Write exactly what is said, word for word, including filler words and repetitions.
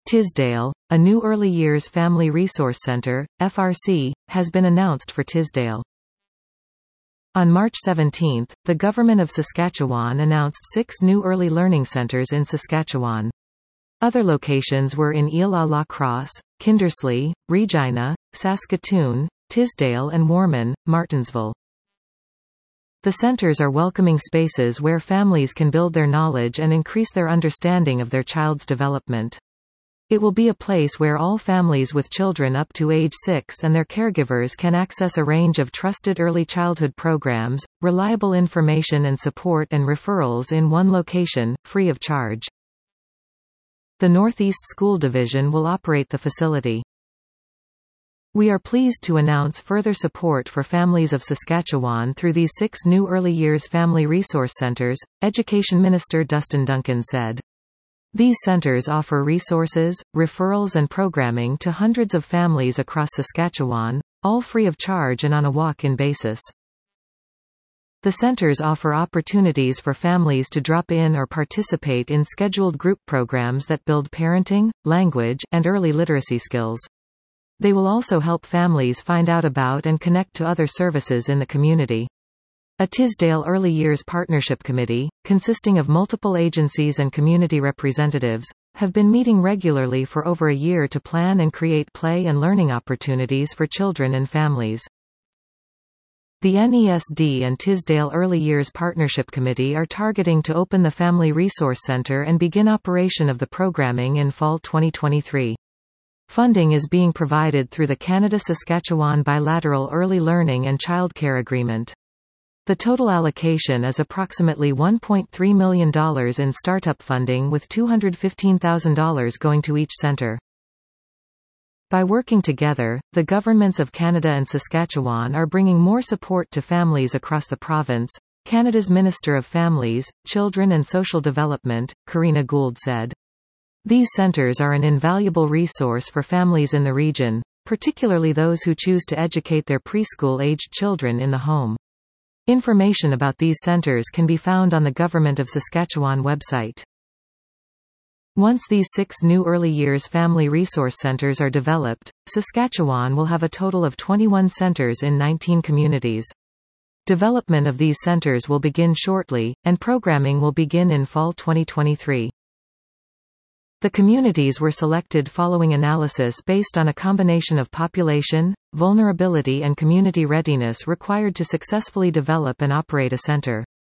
Tisdale, a new Early Years Family Resource Center, F R C, has been announced for Tisdale. On March seventeenth, the Government of Saskatchewan announced six new early learning centers in Saskatchewan. Other locations were in Île-à-la Crosse, Kindersley, Regina, Saskatoon, Tisdale and Warman, Martensville. The centers are welcoming spaces where families can build their knowledge and increase their understanding of their child's development. It will be a place where all families with children up to age six and their caregivers can access a range of trusted early childhood programs, reliable information and support and referrals in one location, free of charge. The Northeast School Division will operate the facility. We are pleased to announce further support for families of Saskatchewan through these six new Early Years Family Resource Centers, Education Minister Dustin Duncan said. These centers offer resources, referrals and programming to hundreds of families across Saskatchewan, all free of charge and on a walk-in basis. The centers offer opportunities for families to drop in or participate in scheduled group programs that build parenting, language, and early literacy skills. They will also help families find out about and connect to other services in the community. A Tisdale Early Years Partnership Committee, consisting of multiple agencies and community representatives, have been meeting regularly for over a year to plan and create play and learning opportunities for children and families. The N E S D and Tisdale Early Years Partnership Committee are targeting to open the Family Resource Center and begin operation of the programming in fall twenty twenty-three. Funding is being provided through the Canada-Saskatchewan Bilateral Early Learning and Childcare Agreement. The total allocation is approximately one point three million dollars in startup funding, with two hundred fifteen thousand dollars going to each center. By working together, the governments of Canada and Saskatchewan are bringing more support to families across the province, Canada's Minister of Families, Children and Social Development, Karina Gould said. These centers are an invaluable resource for families in the region, particularly those who choose to educate their preschool-aged children in the home. Information about these centers can be found on the Government of Saskatchewan website. Once these six new Early Years Family Resource Centers are developed, Saskatchewan will have a total of twenty-one centers in nineteen communities. Development of these centers will begin shortly, and programming will begin in fall twenty twenty-three. The communities were selected following analysis based on a combination of population, vulnerability and community readiness required to successfully develop and operate a center.